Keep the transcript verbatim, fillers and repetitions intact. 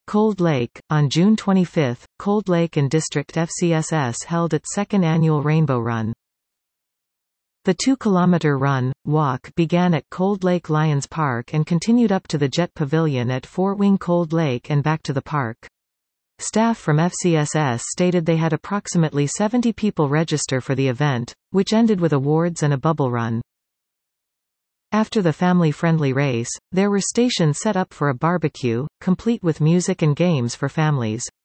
Cold Lake. On June twenty-fifth, Cold Lake and District F C S S held its second annual Rainbow Run. The two-kilometer run, walk began at Cold Lake Lions Park and continued up to the Jet Pavilion at Fort Wing Cold Lake and back to the park. Staff from F C S S stated they had approximately seventy people register for the event, which ended with awards and a bubble run. After the family-friendly race, there were stations set up for a barbecue, complete with music and games for families.